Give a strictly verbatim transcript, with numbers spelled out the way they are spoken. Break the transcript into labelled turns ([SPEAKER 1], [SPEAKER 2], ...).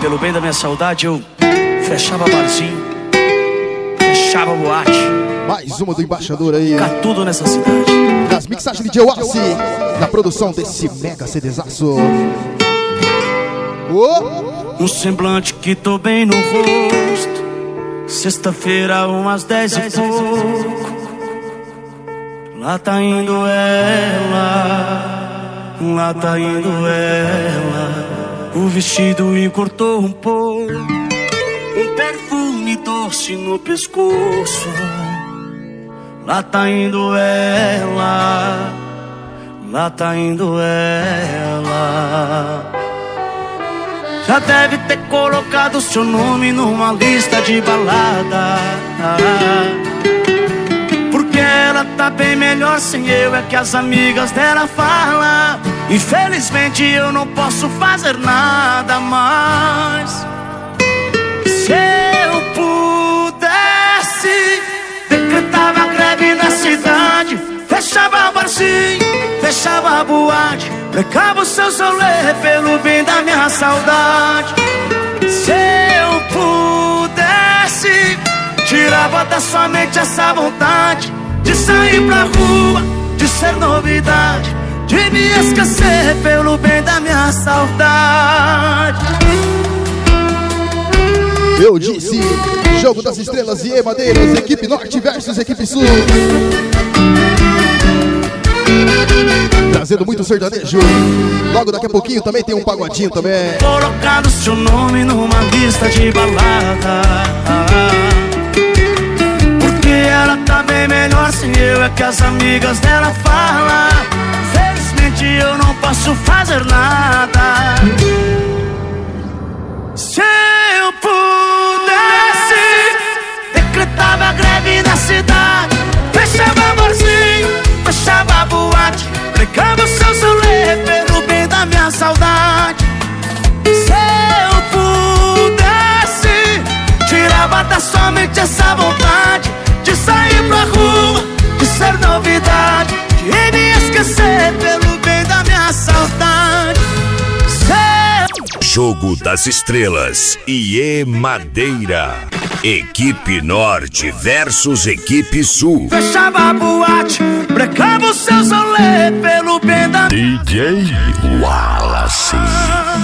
[SPEAKER 1] pelo bem da minha saudade, eu fechava barzinho, fechava boate.
[SPEAKER 2] Mais uma do embaixador aí.
[SPEAKER 1] Fica tudo nessa cidade.
[SPEAKER 2] Das mixagens de D J Wallace, na produção desse mega CDzaço. Oh.
[SPEAKER 1] Um semblante que tô bem no rosto. Sexta-feira, umas dez e pouco. Lá tá indo ela, lá tá indo ela. O vestido encurtou um pouco, um perfume doce no pescoço. Lá tá indo ela, lá tá indo ela. Já deve ter colocado seu nome numa lista de balada, porque ela tá bem melhor sem eu, é que as amigas dela falam. Infelizmente eu não posso fazer nada mais. Se eu pudesse, decretava greve na cidade, fechava barzinho, fechava boate, precava o seu solê pelo bem da minha saudade. Se eu pudesse, tirava da sua mente essa vontade de sair pra rua, de ser novidade, de me esquecer pelo bem da minha saudade.
[SPEAKER 2] Eu disse, jogo das estrelas e Madeiras, equipe norte versus equipe sul. Trazendo muito sertanejo. Logo daqui a pouquinho também tem um pagodinho também.
[SPEAKER 1] Colocado seu nome numa lista de balada, porque ela tá bem melhor sem eu, é que as amigas dela falam. Felizmente eu não posso fazer nada. Se eu pudesse, decretava greve na cidade, fechava barzinho, fechava boate, pregava o seu solê pelo bem da minha saudade. Se eu pudesse, tirava da sua mente essa vontade de sair pra rua, de ser novidade, de me esquecer pelo bem da minha saudade. Se
[SPEAKER 3] Jogo das Estrelas e E Madeira. Equipe Norte versus Equipe Sul.
[SPEAKER 1] fechava a boate, brecava o seu solê pelo bem da
[SPEAKER 3] D J Wallace.